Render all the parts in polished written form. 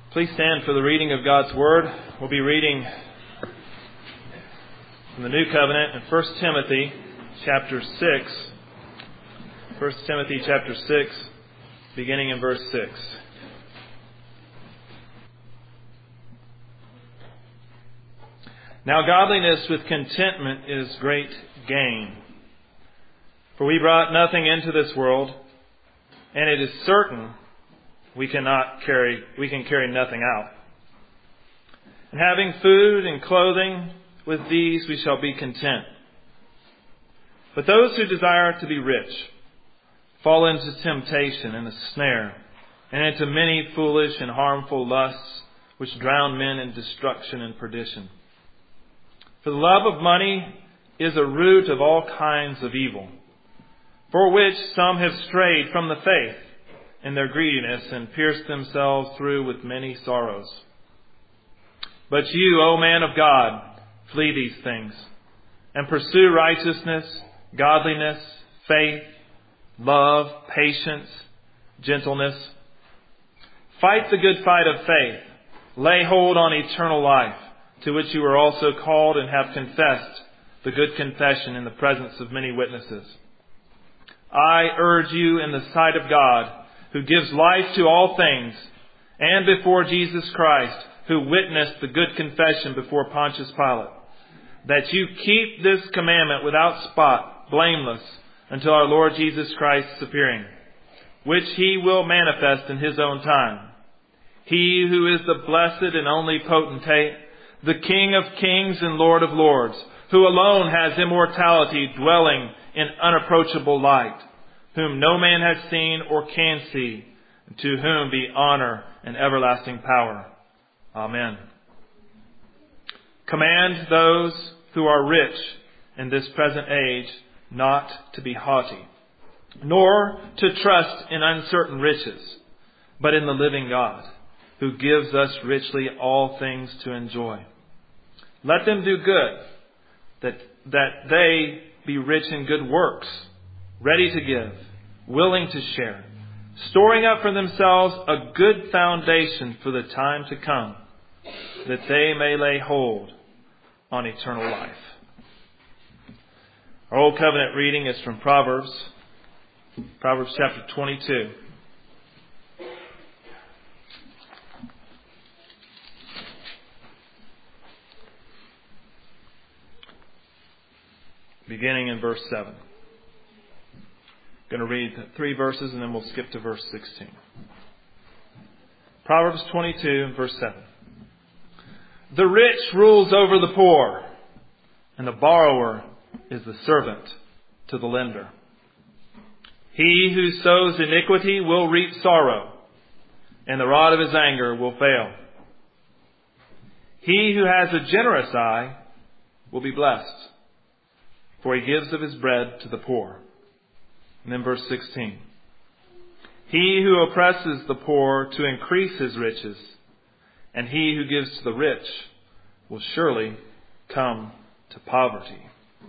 Please stand for the reading of God's Word. We'll be reading from the New Covenant in 1 Timothy chapter 6. 1 Timothy chapter 6, beginning in verse 6. Now godliness with contentment is great gain. For we brought nothing into this world, and it is certain we can carry nothing out. And having food and clothing, with these we shall be content. But those who desire to be rich fall into temptation and a snare, and into many foolish and harmful lusts, which drown men in destruction and perdition. For the love of money is a root of all kinds of evil, for which some have strayed from the faith in their greediness and pierced themselves through with many sorrows. But you, O man of God, flee these things, and pursue righteousness, godliness, faith, love, patience, gentleness. Fight the good fight of faith. Lay hold on eternal life, to which you were also called and have confessed the good confession in the presence of many witnesses. I urge you in the sight of God, who gives life to all things, and before Jesus Christ, who witnessed the good confession before Pontius Pilate, that you keep this commandment without spot, blameless, until our Lord Jesus Christ's appearing, which He will manifest in His own time. He who is the blessed and only potentate, the King of kings and Lord of lords, who alone has immortality, dwelling in unapproachable light, whom no man has seen or can see, and to whom be honor and everlasting power. Amen. Command those who are rich in this present age not to be haughty, nor to trust in uncertain riches, but in the living God, who gives us richly all things to enjoy. Let them do good, that they be rich in good works, ready to give, willing to share, storing up for themselves a good foundation for the time to come, that they may lay hold on eternal life. Our Old Covenant reading is from Proverbs chapter 22. Beginning in verse 7. I'm going to read 3 verses and then we'll skip to verse 16. Proverbs 22, verse 7. The rich rules over the poor, and the borrower is the servant to the lender. He who sows iniquity will reap sorrow, and the rod of his anger will fail. He who has a generous eye will be blessed, for he gives of his bread to the poor. And then verse 16. He who oppresses the poor to increase his riches, and he who gives to the rich will surely come to poverty.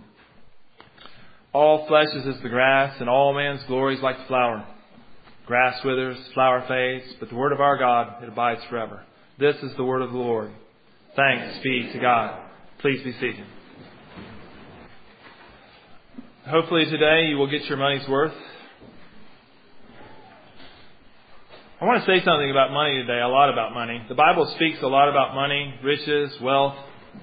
All flesh is as the grass, and all man's glory is like the flower. Grass withers, flower fades, but the word of our God, it abides forever. This is the word of the Lord. Thanks be to God. Please be seated. Hopefully today you will get your money's worth. I want to say something about money today, a lot about money. The Bible speaks a lot about money, riches, wealth.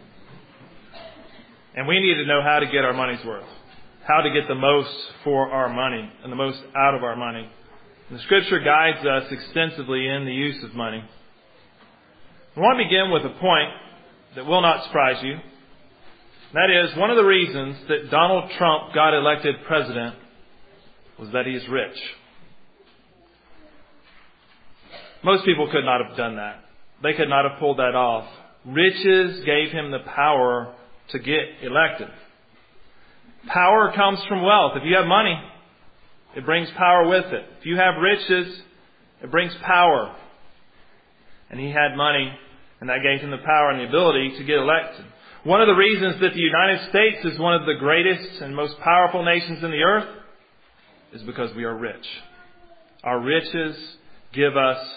And we need to know how to get our money's worth. How to get the most for our money and the most out of our money. And the Scripture guides us extensively in the use of money. I want to begin with a point that will not surprise you. That is, one of the reasons that Donald Trump got elected president was that he is rich. Most people could not have done that. They could not have pulled that off. Riches gave him the power to get elected. Power comes from wealth. If you have money, it brings power with it. If you have riches, it brings power. And he had money, and that gave him the power and the ability to get elected. One of the reasons that the United States is one of the greatest and most powerful nations in the earth is because we are rich. Our riches give us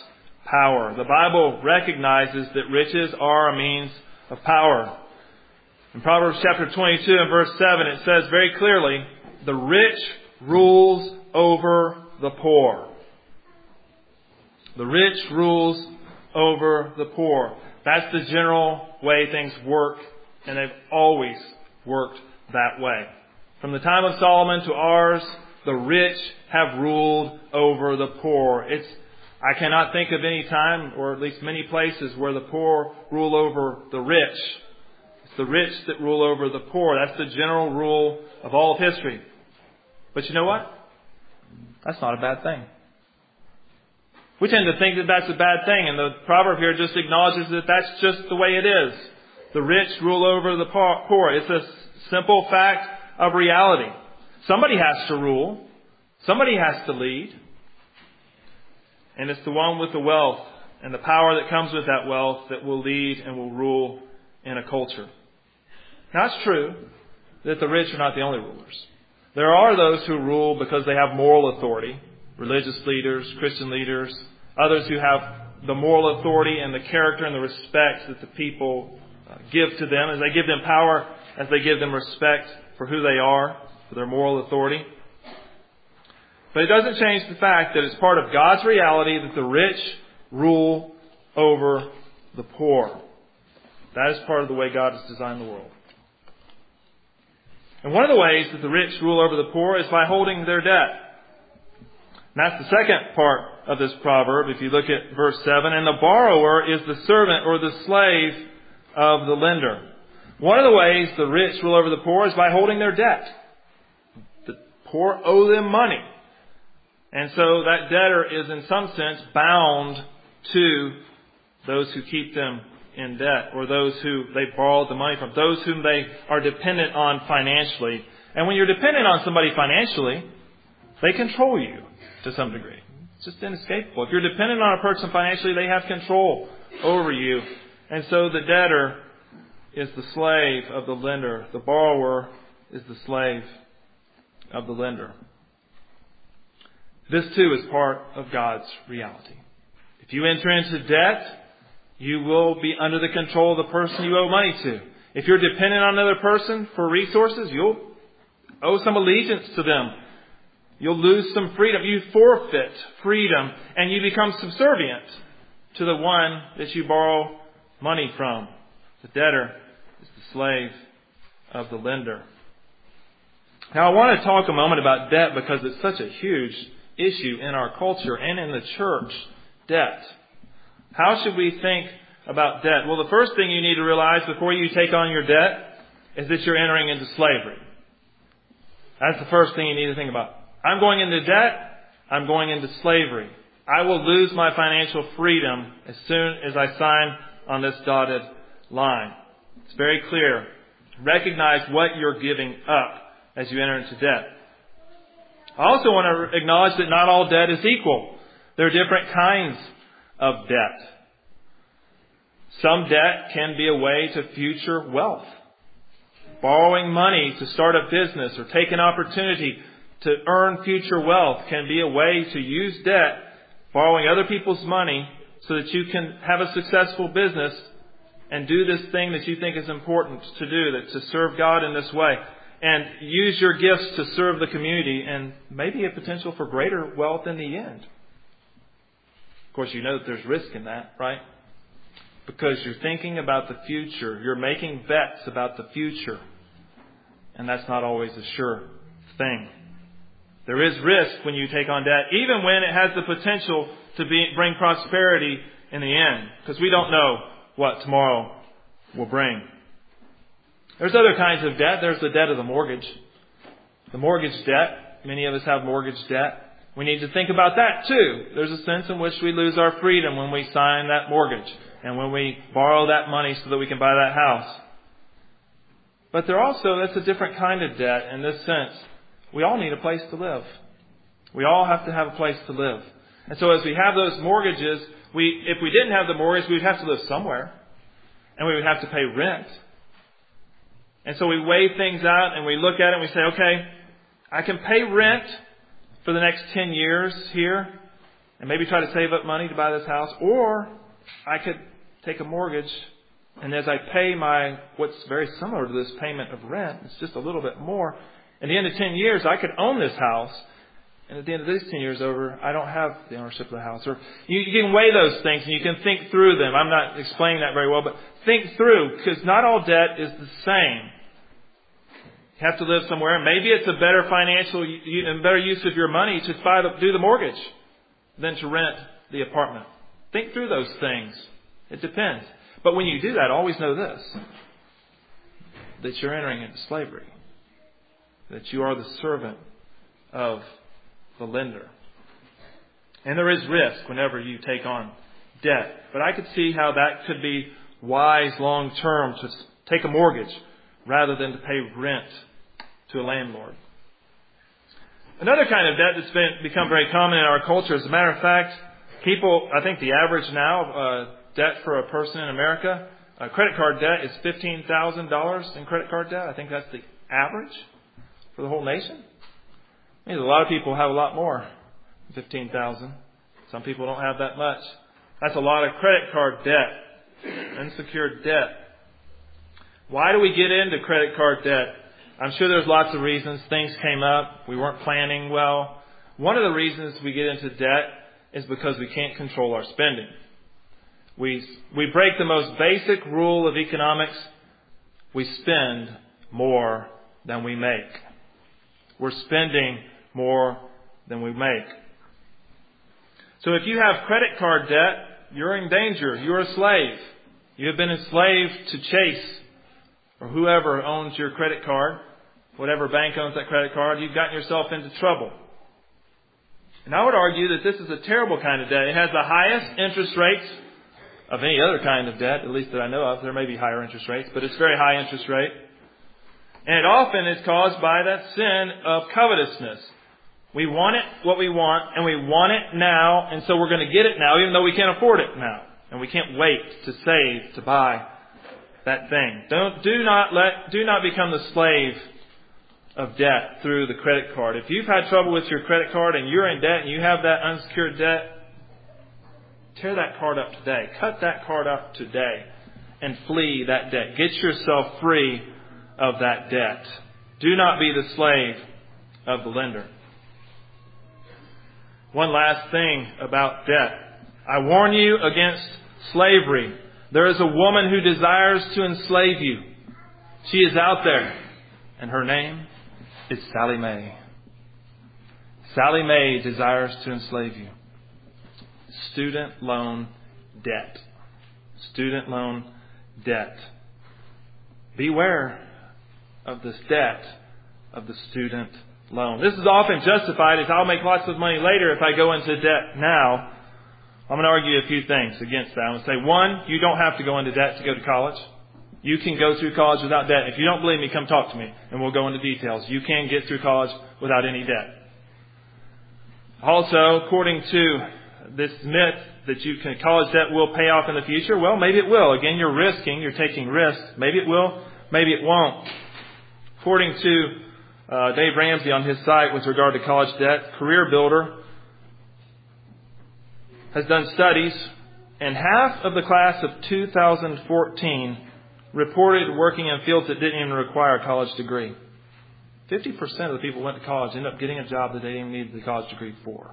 power. The Bible recognizes that riches are a means of power. In Proverbs chapter 22 and verse 7, it says very clearly, the rich rules over the poor. The rich rules over the poor. That's the general way things work, and they've always worked that way. From the time of Solomon to ours, the rich have ruled over the poor. I cannot think of any time, or at least many places, where the poor rule over the rich. It's the rich that rule over the poor. That's the general rule of all of history. But you know what? That's not a bad thing. We tend to think that that's a bad thing, and the proverb here just acknowledges that that's just the way it is. The rich rule over the poor. It's a simple fact of reality. Somebody has to rule. Somebody has to lead. And it's the one with the wealth and the power that comes with that wealth that will lead and will rule in a culture. Now, it's true that the rich are not the only rulers. There are those who rule because they have moral authority. Religious leaders, Christian leaders, others who have the moral authority and the character and the respect that the people give to them, as they give them power, as they give them respect for who they are, for their moral authority. But it doesn't change the fact that it's part of God's reality that the rich rule over the poor. That is part of the way God has designed the world. And one of the ways that the rich rule over the poor is by holding their debt. And that's the second part of this proverb, if you look at verse 7. And the borrower is the servant or the slave of the lender. One of the ways the rich rule over the poor is by holding their debt. The poor owe them money. And so that debtor is in some sense bound to those who keep them in debt, or those who they borrowed the money from, those whom they are dependent on financially. And when you're dependent on somebody financially, they control you to some degree. It's just inescapable. If you're dependent on a person financially, they have control over you. And so the debtor is the slave of the lender. The borrower is the slave of the lender. This too is part of God's reality. If you enter into debt, you will be under the control of the person you owe money to. If you're dependent on another person for resources, you'll owe some allegiance to them. You'll lose some freedom. You forfeit freedom, and you become subservient to the one that you borrow money from. The debtor is the slave of the lender. Now, I want to talk a moment about debt because it's such a huge issue in our culture and in the church. Debt. How should we think about debt? Well, the first thing you need to realize before you take on your debt is that you're entering into slavery. That's the first thing you need to think about. I'm going into debt. I'm going into slavery. I will lose my financial freedom as soon as I sign on this dotted line. It's very clear. Recognize what you're giving up as you enter into debt. I also want to acknowledge that not all debt is equal. There are different kinds of debt. Some debt can be a way to future wealth. Borrowing money to start a business or take an opportunity to earn future wealth can be a way to use debt, borrowing other people's money so that you can have a successful business and do this thing that you think is important to do, that to serve God in this way. And use your gifts to serve the community and maybe a potential for greater wealth in the end. Of course, you know that there's risk in that, right? Because you're thinking about the future. You're making bets about the future. And that's not always a sure thing. There is risk when you take on debt, even when it has the potential to bring prosperity in the end. Because we don't know what tomorrow will bring. There's other kinds of debt. There's the debt of the mortgage. The mortgage debt. Many of us have mortgage debt. We need to think about that too. There's a sense in which we lose our freedom when we sign that mortgage and when we borrow that money so that we can buy that house. But that's a different kind of debt in this sense. We all need a place to live. We all have to have a place to live. And so as we have those mortgages, if we didn't have the mortgage, we would have to live somewhere. And we would have to pay rent. And so we weigh things out and we look at it and we say, okay, I can pay rent for the next 10 years here, and maybe try to save up money to buy this house, or I could take a mortgage, and as I pay what's very similar to this payment of rent, it's just a little bit more. At the end of 10 years, I could own this house, and at the end of these 10 years over, I don't have the ownership of the house. Or you can weigh those things, and you can think through them. I'm not explaining that very well, but think through, because not all debt is the same. You have to live somewhere, and maybe it's a better financial and better use of your money to do the mortgage than to rent the apartment. Think through those things. It depends. But when you do that, always know this, that you're entering into slavery, that you are the servant of the lender. And there is risk whenever you take on debt. But I could see how that could be wise long term to take a mortgage rather than to pay rent to a landlord. Another kind of debt that's become very common in our culture, as a matter of fact, I think the average now debt for a person in America, credit card debt is $15,000 in credit card debt. I think that's the average for the whole nation. I mean, a lot of people have a lot more than $15,000. Some people don't have that much. That's a lot of credit card debt, unsecured debt. Why do we get into credit card debt? I'm sure there's lots of reasons. Things came up. We weren't planning well. One of the reasons we get into debt is because we can't control our spending. We break the most basic rule of economics. We spend more than we make. We're spending more than we make. So if you have credit card debt, you're in danger. You're a slave. You have been enslaved to Chase or whoever owns your credit card, whatever bank owns that credit card. You've gotten yourself into trouble. And I would argue that this is a terrible kind of debt. It has the highest interest rates of any other kind of debt, at least that I know of. There may be higher interest rates, but it's very high interest rate. And it often is caused by that sin of covetousness. We want it, what we want, and we want it now, and so we're going to get it now, even though we can't afford it now. And we can't wait to save to buy that thing. Do not become the slave of debt through the credit card. If you've had trouble with your credit card and you're in debt and you have that unsecured debt, tear that card up today. Cut that card up today and flee that debt. Get yourself free of that debt. Do not be the slave of the lender. One last thing about debt. I warn you against slavery. There is a woman who desires to enslave you. She is out there, and her name is Sally Mae. Sally Mae desires to enslave you. Student loan debt. Student loan debt. Beware of this debt of the student loan. This is often justified as I'll make lots of money later if I go into debt now. I'm going to argue a few things against that. I'm going to say, one, you don't have to go into debt to go to college. You can go through college without debt. If you don't believe me, come talk to me and we'll go into details. You can get through college without any debt. Also, according to this myth that college debt will pay off in the future, well, maybe it will. Again, you're taking risks. Maybe it will, maybe it won't. According to Dave Ramsey on his site with regard to college debt, Career Builder has done studies, and half of the class of 2014 reported working in fields that didn't even require a college degree. 50% of the people who went to college ended up getting a job that they didn't even need the college degree for.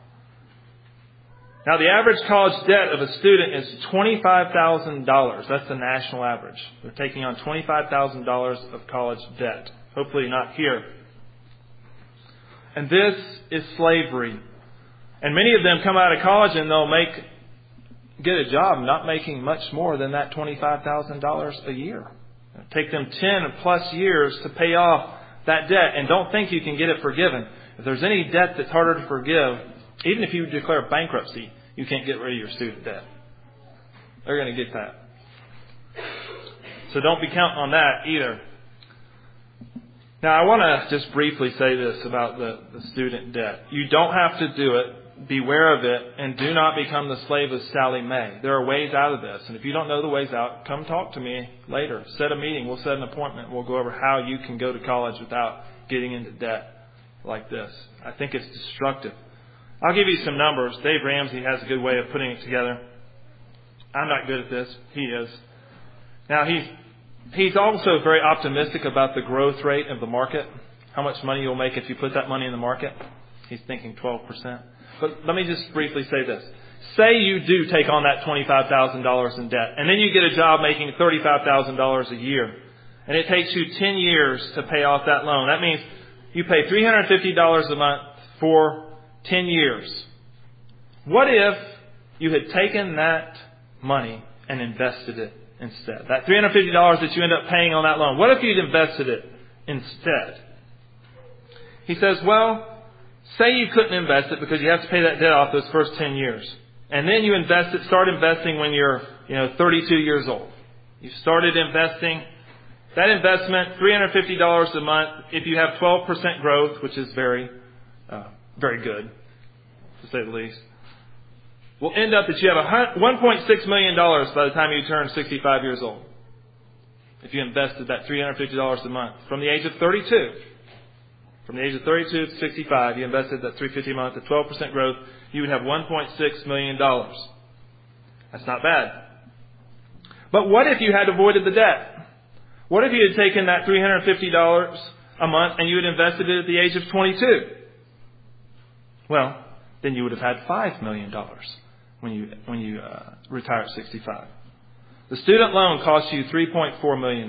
Now, the average college debt of a student is $25,000. That's the national average. They're taking on $25,000 of college debt. Hopefully not here. And this is slavery. And many of them come out of college and they'll get a job not making much more than that $25,000 a year. It'll take them 10 plus years to pay off that debt. And don't think you can get it forgiven. If there's any debt that's harder to forgive, even if you declare bankruptcy, you can't get rid of your student debt. They're going to get that. So don't be counting on that either. Now, I want to just briefly say this about the student debt. You don't have to do it. Beware of it. And do not become the slave of Sally Mae. There are ways out of this. And if you don't know the ways out, come talk to me later. Set a meeting. We'll set an appointment. We'll go over how you can go to college without getting into debt like this. I think it's destructive. I'll give you some numbers. Dave Ramsey has a good way of putting it together. I'm not good at this. He is. Now, he's also very optimistic about the growth rate of the market. How much money you'll make if you put that money in the market. He's thinking 12%. But let me just briefly say this. Say you do take on that $25,000 in debt, and then you get a job making $35,000 a year, and it takes you 10 years to pay off that loan. That means you pay $350 a month for 10 years. What if you had taken that money and invested it instead? That $350 that you end up paying on that loan, what if you'd invested it instead? He says, well, say you couldn't invest it because you have to pay that debt off those first 10 years. And then you start investing when you're 32 years old. You started investing. That investment, $350 a month, if you have 12% growth, which is very, very good, to say the least, will end up that you have $1.6 million by the time you turn 65 years old. If you invested that $350 a month from the age of 32. From the age of 32 to 65, you invested that $350 a month at 12% growth, you would have $1.6 million. That's not bad. But what if you had avoided the debt? What if you had taken that $350 a month and you had invested it at the age of 22? Well, then you would have had $5 million when you retire at 65. The student loan cost you $3.4 million.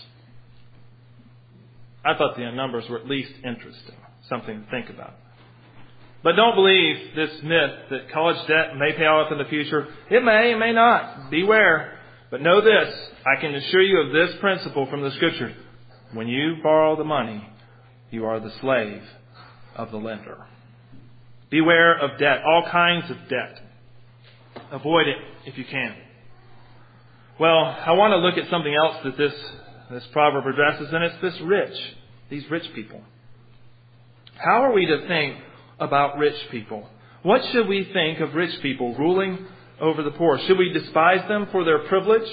I thought the numbers were at least interesting, something to think about. But don't believe this myth that college debt may pay off in the future. It may not. Beware. But know this, I can assure you of this principle from the Scripture. When you borrow the money, you are the slave of the lender. Beware of debt, all kinds of debt. Avoid it if you can. Well, I want to look at something else that this proverb addresses, and it's these rich people. How are we to think about rich people? What should we think of rich people ruling over the poor? Should we despise them for their privilege?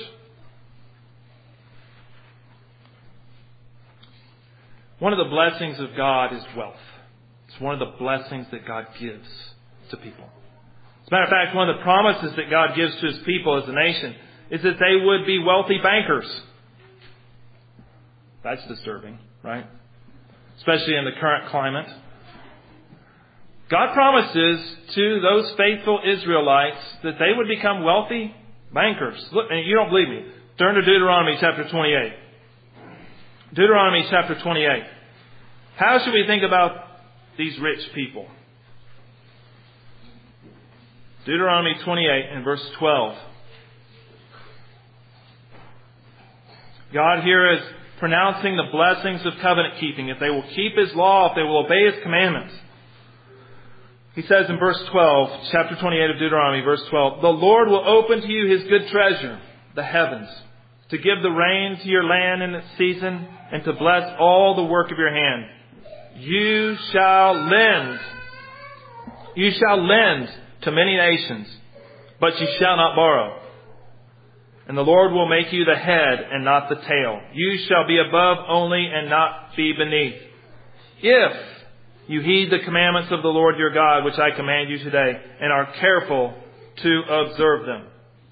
One of the blessings of God is wealth. It's one of the blessings that God gives to people. As a matter of fact, one of the promises that God gives to His people as a nation is that they would be wealthy bankers. That's disturbing, right? Especially in the current climate. God promises to those faithful Israelites that they would become wealthy bankers. Look, and you don't believe me. Turn to Deuteronomy chapter 28. Deuteronomy chapter 28. How should we think about these rich people? Deuteronomy 28 and verse 12. God here is pronouncing the blessings of covenant keeping. If they will keep His law, if they will obey His commandments. He says in verse 12, chapter 28 of Deuteronomy, verse 12, the Lord will open to you His good treasure, the heavens, to give the rain to your land in its season, and to bless all the work of your hand. You shall lend to many nations, but you shall not borrow. And the Lord will make you the head and not the tail. You shall be above only and not be beneath. If you heed the commandments of the Lord your God, which I command you today, and are careful to observe them.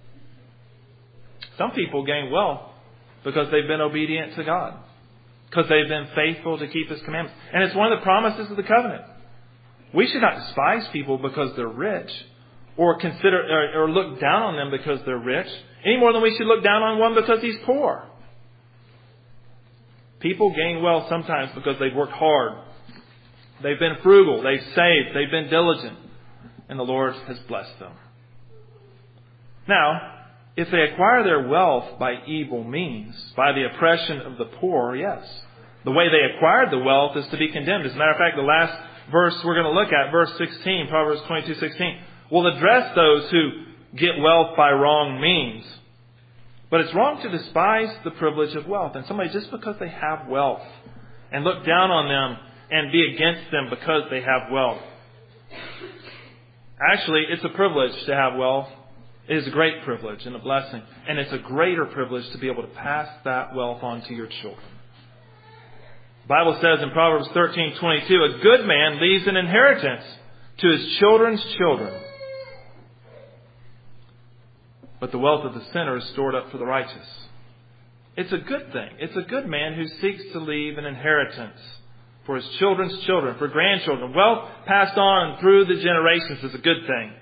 Some people gain wealth because they've been obedient to God. Because they've been faithful to keep His commandments. And it's one of the promises of the covenant. We should not despise people because they're rich, or consider or look down on them because they're rich, any more than we should look down on one because he's poor. People gain wealth sometimes because they've worked hard. They've been frugal. They've saved. They've been diligent. And the Lord has blessed them. Now, if they acquire their wealth by evil means, by the oppression of the poor, yes. The way they acquired the wealth is to be condemned. As a matter of fact, the last verse we're going to look at, verse 16, Proverbs 22:16, will address those who get wealth by wrong means. But it's wrong to despise the privilege of wealth. And somebody, just because they have wealth, and look down on them and be against them because they have wealth. Actually, it's a privilege to have wealth. It is a great privilege and a blessing. And it's a greater privilege to be able to pass that wealth on to your children. The Bible says in Proverbs 13:22, a good man leaves an inheritance to his children's children. But the wealth of the sinner is stored up for the righteous. It's a good thing. It's a good man who seeks to leave an inheritance for his children's children, for grandchildren. Wealth passed on through the generations is a good thing.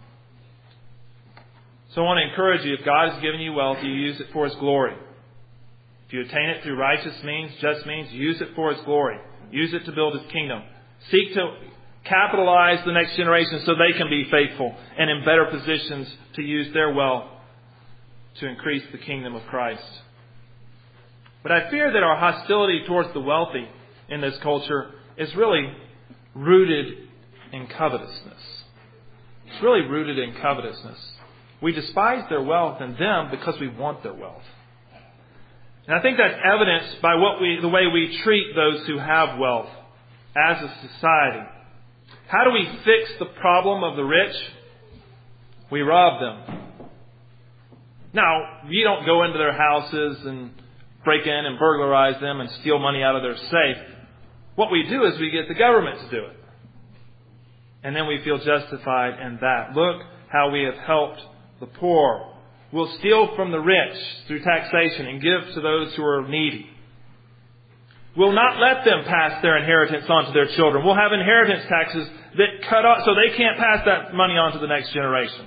So I want to encourage you, if God has given you wealth, you use it for His glory. If you attain it through righteous means, just means, use it for His glory. Use it to build His kingdom. Seek to capitalize the next generation so they can be faithful and in better positions to use their wealth to increase the kingdom of Christ. But I fear that our hostility towards the wealthy in this culture is really rooted in covetousness. It's really rooted in covetousness. We despise their wealth and them because we want their wealth. And I think that's evidenced by the way we treat those who have wealth as a society. How do we fix the problem of the rich? We rob them. Now, you don't go into their houses and break in and burglarize them and steal money out of their safe. What we do is we get the government to do it. And then we feel justified in that. Look how we have helped the poor. We'll steal from the rich through taxation and give to those who are needy. We'll not let them pass their inheritance on to their children. We'll have inheritance taxes that cut off so they can't pass that money on to the next generation.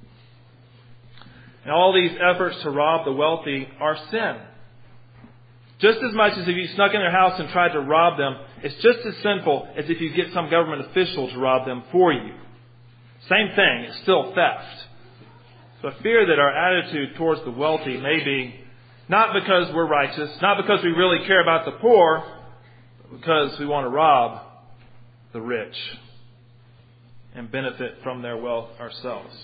And all these efforts to rob the wealthy are sin. Just as much as if you snuck in their house and tried to rob them, it's just as sinful as if you get some government official to rob them for you. Same thing, it's still theft. So I fear that our attitude towards the wealthy may be not because we're righteous, not because we really care about the poor, but because we want to rob the rich and benefit from their wealth ourselves.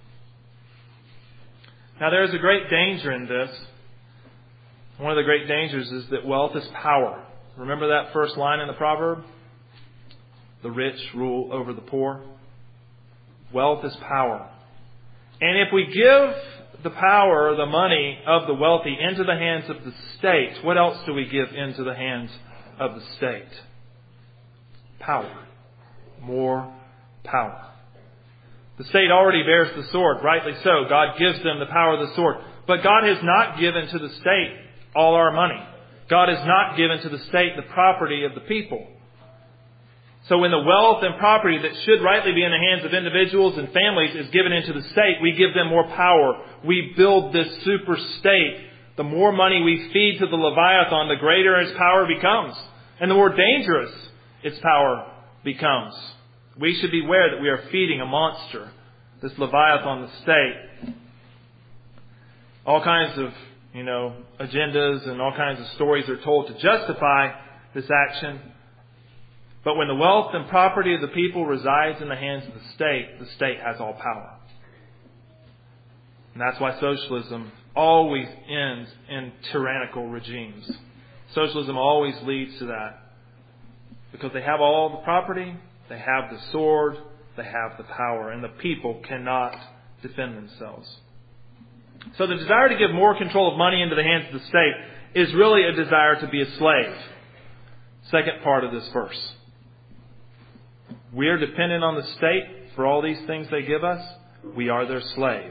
Now there is a great danger in this. One of the great dangers is that wealth is power. Remember that first line in the proverb? The rich rule over the poor. Wealth is power. And if we give the power, the money of the wealthy into the hands of the state, what else do we give into the hands of the state? Power. More power. The state already bears the sword, rightly so. God gives them the power of the sword. But God has not given to the state all our money. God has not given to the state the property of the people. So when the wealth and property that should rightly be in the hands of individuals and families is given into the state, we give them more power. We build this super state. The more money we feed to the Leviathan, the greater its power becomes. And the more dangerous its power becomes. We should beware that we are feeding a monster, this Leviathan, the state. All kinds of, agendas and all kinds of stories are told to justify this action. But when the wealth and property of the people resides in the hands of the state has all power. And that's why socialism always ends in tyrannical regimes. Socialism always leads to that. Because they have all the property, they have the sword, they have the power, and the people cannot defend themselves. So the desire to give more control of money into the hands of the state is really a desire to be a slave. Second part of this verse. We are dependent on the state for all these things they give us. We are their slave.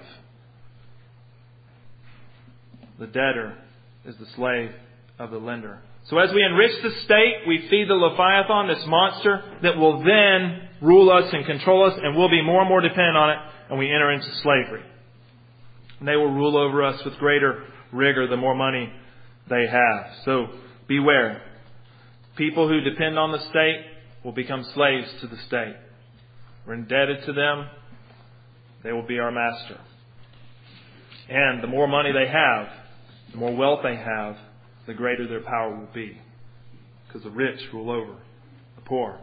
The debtor is the slave of the lender. So as we enrich the state, we feed the Leviathan, this monster that will then rule us and control us, and we'll be more and more dependent on it, and we enter into slavery. And they will rule over us with greater rigor the more money they have. So beware. People who depend on the state will become slaves to the state. We're indebted to them. They will be our master. And the more money they have, the more wealth they have, the greater their power will be. Because the rich rule over the poor.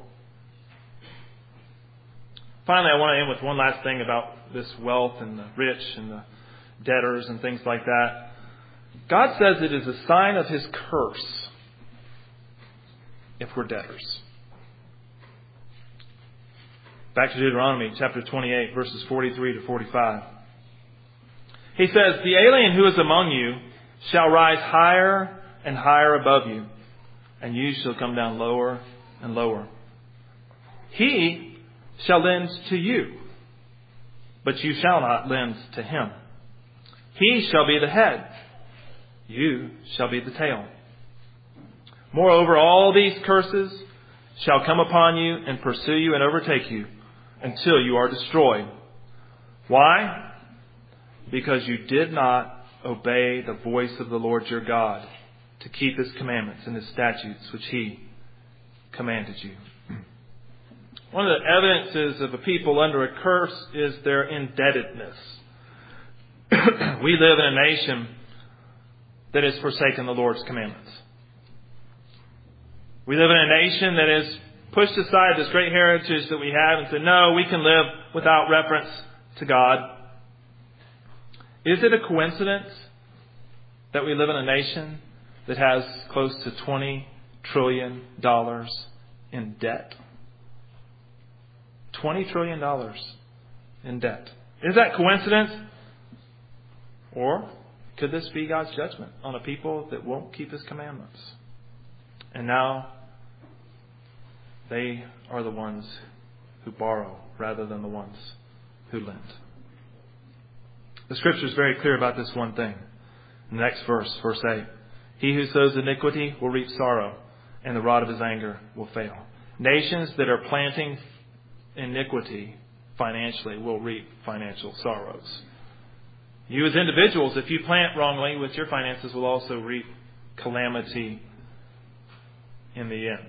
Finally, I want to end with one last thing about this wealth and the rich and the debtors and things like that. God says it is a sign of His curse if we're debtors. Back to Deuteronomy chapter 28, verses 43 to 45. He says, "The alien who is among you shall rise higher and higher above you, and you shall come down lower and lower. He shall lend to you, but you shall not lend to him. He shall be the head, you shall be the tail. Moreover, all these curses shall come upon you and pursue you and overtake you until you are destroyed. Why? Because you did not obey the voice of the Lord your God to keep his commandments and his statutes which he commanded you. One of the evidences of a people under a curse is their indebtedness. We live in a nation that has forsaken the Lord's commandments. We live in a nation that has pushed aside this great heritage that we have and said, no, we can live without reference to God. Is it a coincidence that we live in a nation that has close to $20 trillion in debt? $20 trillion in debt. Is that coincidence? Or could this be God's judgment on a people that won't keep his commandments? And now they are the ones who borrow rather than the ones who lend. The Scripture is very clear about this one thing. The next verse, verse 8. He who sows iniquity will reap sorrow, and the rod of his anger will fail. Nations that are planting iniquity financially will reap financial sorrows. You as individuals, if you plant wrongly with your finances, will also reap calamity in the end.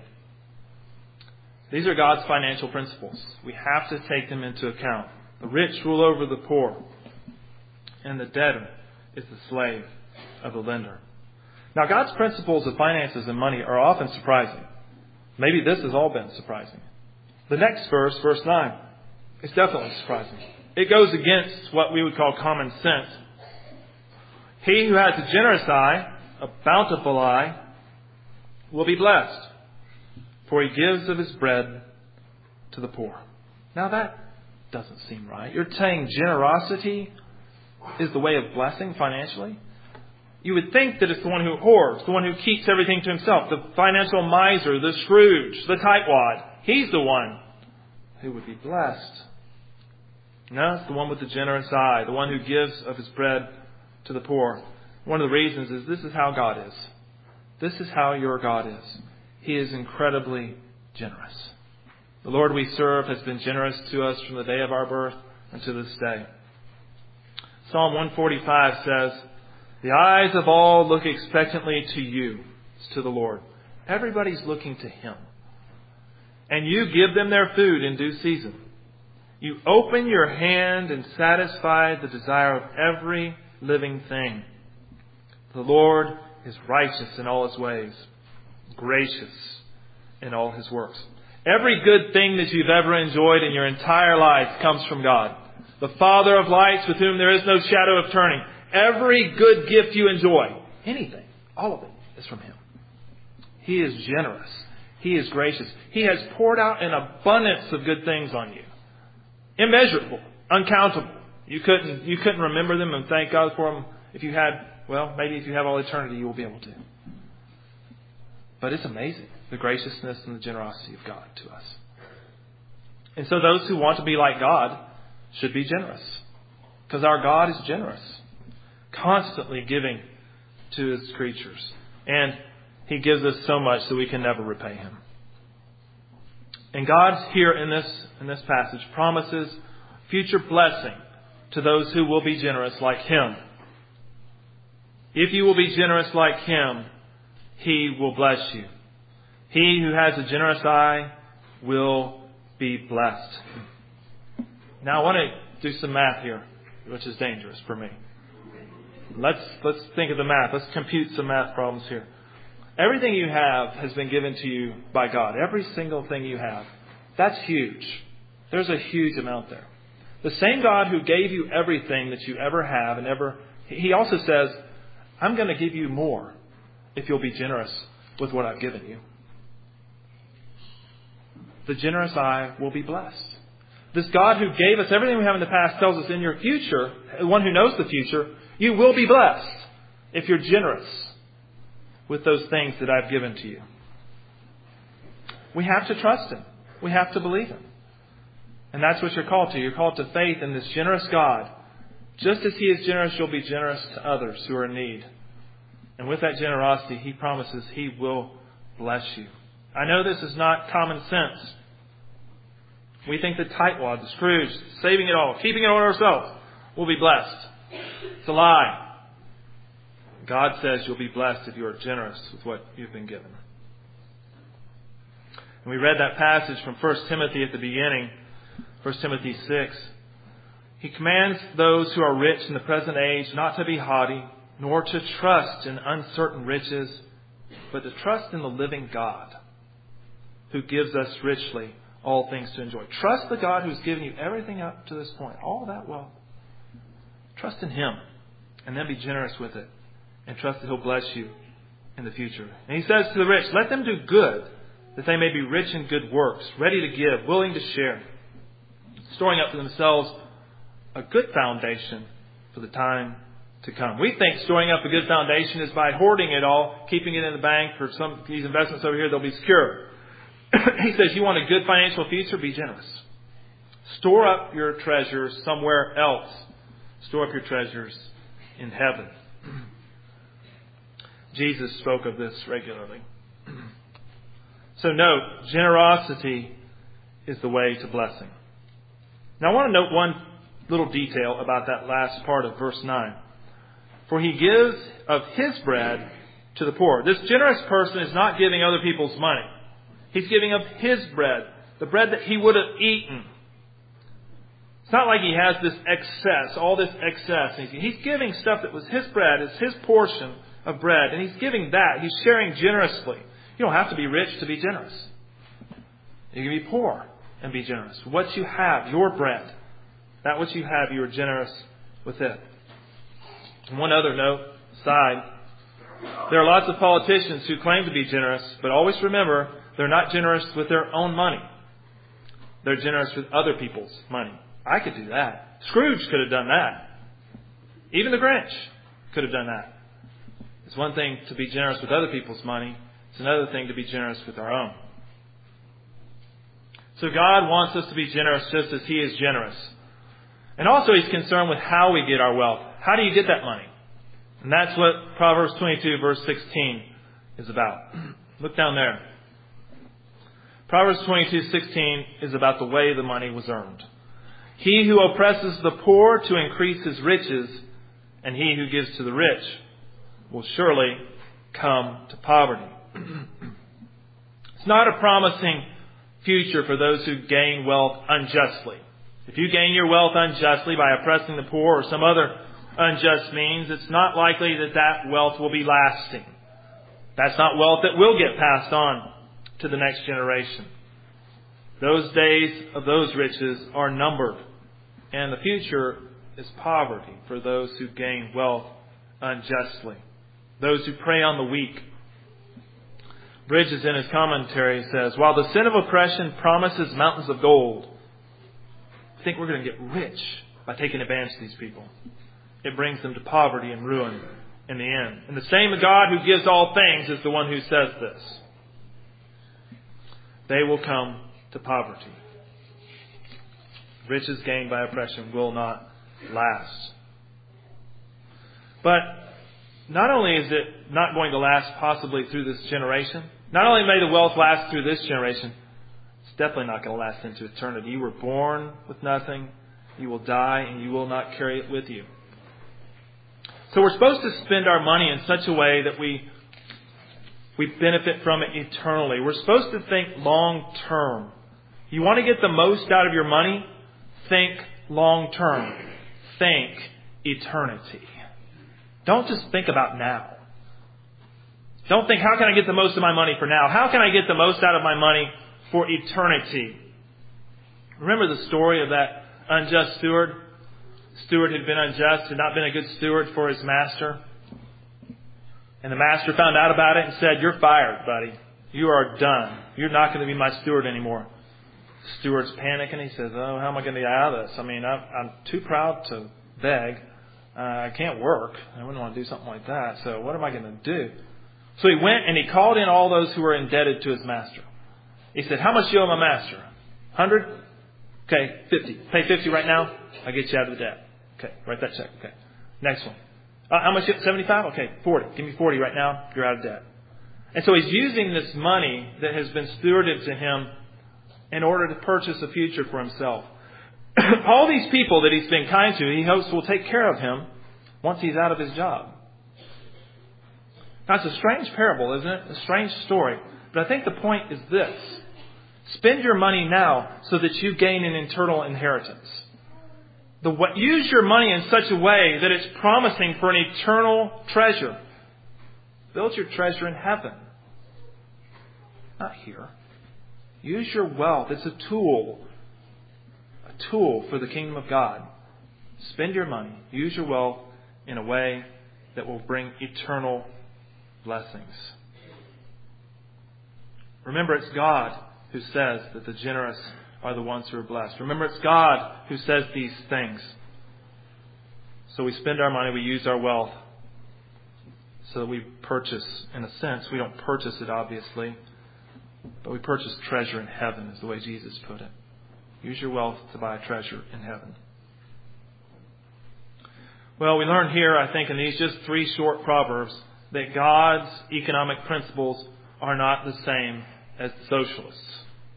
These are God's financial principles. We have to take them into account. The rich rule over the poor, and the debtor is the slave of the lender. Now, God's principles of finances and money are often surprising. Maybe this has all been surprising. The next verse, verse 9, is definitely surprising. It goes against what we would call common sense. He who has a generous eye, a bountiful eye, will be blessed, for he gives of his bread to the poor. Now that doesn't seem right. You're saying generosity is the way of blessing financially? You would think that it's the one who hoards, the one who keeps everything to himself, the financial miser, the Scrooge, the tightwad. He's the one who would be blessed. No, it's the one with the generous eye, the one who gives of his bread to the poor. One of the reasons is this is how God is. This is how your God is. He is incredibly generous. The Lord we serve has been generous to us from the day of our birth unto this day. Psalm 145 says, the eyes of all look expectantly to you, to the Lord. Everybody's looking to him. And you give them their food in due season. You open your hand and satisfy the desire of every living thing. The Lord is righteous in all his ways, gracious in all his works. Every good thing that you've ever enjoyed in your entire life comes from God. The Father of lights, with whom there is no shadow of turning. Every good gift you enjoy, anything, all of it, is from him. He is generous. He is gracious. He has poured out an abundance of good things on you. Immeasurable, uncountable. You couldn't remember them and thank God for them if you had, well, maybe if you have all eternity, you will be able to. But it's amazing, the graciousness and the generosity of God to us. And so those who want to be like God should be generous. Because our God is generous. Constantly giving to his creatures. And he gives us so much that we can never repay him. And God here in this passage promises future blessing to those who will be generous like him. If you will be generous like him, he will bless you. He who has a generous eye will be blessed. Now I want to do some math here, which is dangerous for me. Let's think of the math. Let's compute some math problems here. Everything you have has been given to you by God. Every single thing you have. That's huge. There's a huge amount there. The same God who gave you everything that you ever have and ever, he also says, I'm going to give you more if you'll be generous with what I've given you. The generous eye will be blessed. This God who gave us everything we have in the past tells us in your future, the one who knows the future, you will be blessed if you're generous with those things that I've given to you. We have to trust him. We have to believe him. And that's what you're called to. You're called to faith in this generous God. Just as He is generous, you'll be generous to others who are in need. And with that generosity, He promises He will bless you. I know this is not common sense. We think the tightwad, the Scrooge, saving it all, keeping it all ourselves, will be blessed. It's a lie. God says you'll be blessed if you are generous with what you've been given. And we read that passage from 1 Timothy at the beginning, 1 Timothy 6. He commands those who are rich in the present age not to be haughty, nor to trust in uncertain riches, but to trust in the living God, who gives us richly all things to enjoy. Trust the God who's given you everything up to this point, all that wealth. Trust in Him, and then be generous with it, and trust that He'll bless you in the future. And He says to the rich, let them do good, that they may be rich in good works, ready to give, willing to share, storing up for themselves a good foundation for the time to come. We think storing up a good foundation is by hoarding it all, keeping it in the bank for some of these investments over here, they'll be secure. He says, you want a good financial future? Be generous. Store up your treasures somewhere else. Store up your treasures in heaven. Jesus spoke of this regularly. So note, generosity is the way to blessing. Now I want to note one little detail about that last part of verse 9. For He gives of His bread to the poor. This generous person is not giving other people's money. He's giving of His bread, the bread that He would have eaten. It's not like He has this excess, all this excess. He's giving stuff that was His bread, it's His portion of bread. And He's giving that. He's sharing generously. You don't have to be rich to be generous. You can be poor and be generous. What you have, your bread, that which you have, you are generous with it. And one other note, aside, there are lots of politicians who claim to be generous, but always remember, they're not generous with their own money. They're generous with other people's money. I could do that. Scrooge could have done that. Even the Grinch could have done that. It's one thing to be generous with other people's money. It's another thing to be generous with our own. So God wants us to be generous just as He is generous. And also He's concerned with how we get our wealth. How do you get that money? And that's what Proverbs 22 verse 16 is about. Look down there. Proverbs 22:16 is about the way the money was earned. He who oppresses the poor to increase his riches, and he who gives to the rich will surely come to poverty. It's not a promising future for those who gain wealth unjustly. If you gain your wealth unjustly by oppressing the poor or some other unjust means, it's not likely that that wealth will be lasting. That's not wealth that will get passed on to the next generation. Those days of those riches are numbered, and the future is poverty for those who gain wealth unjustly, those who prey on the weak. Bridges in his commentary says, while the sin of oppression promises mountains of gold, I think we're going to get rich by taking advantage of these people. It brings them to poverty and ruin in the end. And the same God who gives all things is the one who says this. They will come to poverty. Riches gained by oppression will not last. But not only is it not going to last possibly through this generation, not only may the wealth last through this generation, it's definitely not going to last into eternity. You were born with nothing. You will die and you will not carry it with you. So we're supposed to spend our money in such a way that we benefit from it eternally. We're supposed to think long term. You want to get the most out of your money? Think long term. Think eternity. Don't just think about now. Don't think, how can I get the most of my money for now? How can I get the most out of my money for eternity? Remember the story of that unjust steward? Steward had been unjust, had not been a good steward for his master. And the master found out about it and said, you're fired, buddy. You are done. You're not going to be my steward anymore. The steward's panicking. He says, oh, how am I going to get out of this? I mean, I'm too proud to beg. I can't work. I wouldn't want to do something like that. So what am I going to do? So he went and he called in all those who were indebted to his master. He said, how much do you owe my master? 100? Okay, 50. Pay 50 right now. I get you out of the debt. Okay, write that check. Okay. Next one. How much? 75? Okay, 40. Give me 40 right now. You're out of debt. And so he's using this money that has been stewarded to him in order to purchase a future for himself. All these people that he's been kind to, he hopes will take care of him once he's out of his job. Now, it's a strange parable, isn't it? A strange story. But I think the point is this. Spend your money now so that you gain an eternal inheritance. Use your money in such a way that it's promising for an eternal treasure. Build your treasure in heaven. Not here. Use your wealth. It's a tool. A tool for the kingdom of God. Spend your money. Use your wealth in a way that will bring eternal blessings. Remember, it's God who says that the generous are the ones who are blessed. Remember, it's God who says these things. So we spend our money, we use our wealth, so that we purchase, in a sense, we don't purchase it obviously, but we purchase treasure in heaven, is the way Jesus put it. Use your wealth to buy a treasure in heaven. Well, we learn here, I think, in these just 3 short proverbs, that God's economic principles are not the same as the socialists.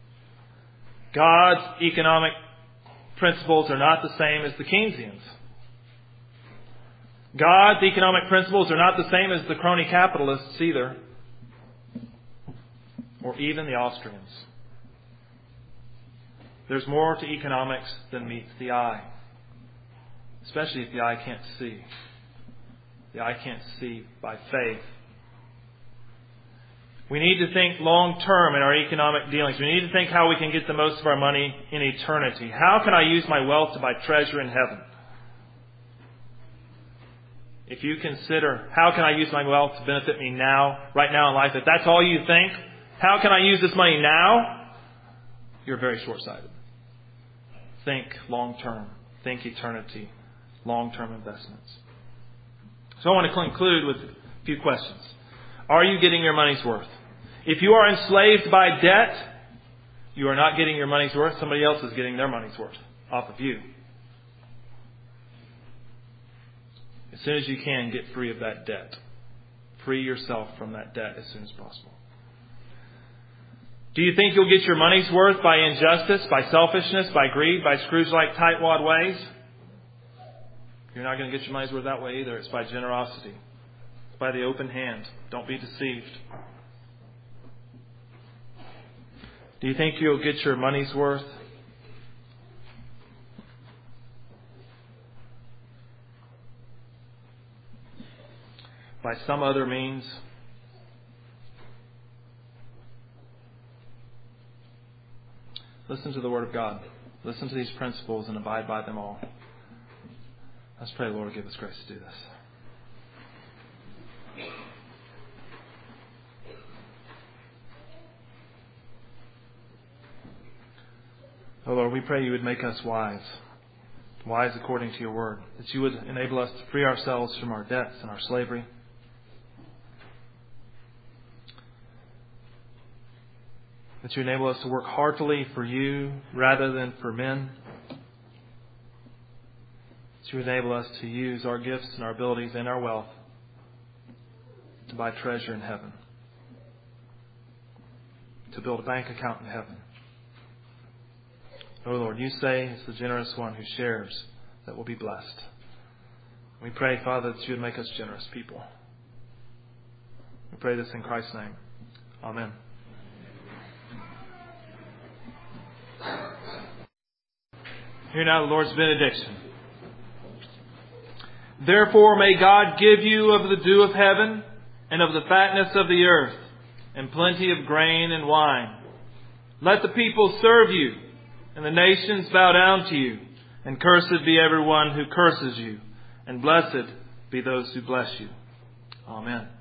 God's economic principles are not the same as the Keynesians. God's economic principles are not the same as the crony capitalists either, or even the Austrians. There's more to economics than meets the eye, especially if the eye can't see. The eye can't see by faith. We need to think long term in our economic dealings. We need to think how we can get the most of our money in eternity. How can I use my wealth to buy treasure in heaven? If you consider, how can I use my wealth to benefit me now, right now in life, if that's all you think, how can I use this money now? You're very short-sighted. Think long term. Think eternity. Long-term investments. So I want to conclude with a few questions. Are you getting your money's worth? If you are enslaved by debt, you are not getting your money's worth. Somebody else is getting their money's worth off of you. As soon as you can, get free of that debt. Free yourself from that debt as soon as possible. Do you think you'll get your money's worth by injustice, by selfishness, by greed, by Scrooge-like tightwad ways? You're not going to get your money's worth that way either. It's by generosity. It's by the open hand. Don't be deceived. Do you think you'll get your money's worth by some other means? Listen to the Word of God. Listen to these principles and abide by them all. Let's pray, Lord, give us grace to do this. Oh Lord, we pray you would make us wise. Wise according to your word. That you would enable us to free ourselves from our debts and our slavery. That you enable us to work heartily for you rather than for men. That you enable us to use our gifts and our abilities and our wealth to buy treasure in heaven. To build a bank account in heaven. Oh Lord, you say it's the generous one who shares that will be blessed. We pray, Father, that you would make us generous people. We pray this in Christ's name. Amen. Hear now the Lord's benediction. Therefore may God give you of the dew of heaven and of the fatness of the earth and plenty of grain and wine. Let the people serve you and the nations bow down to you. And cursed be everyone who curses you, and blessed be those who bless you. Amen.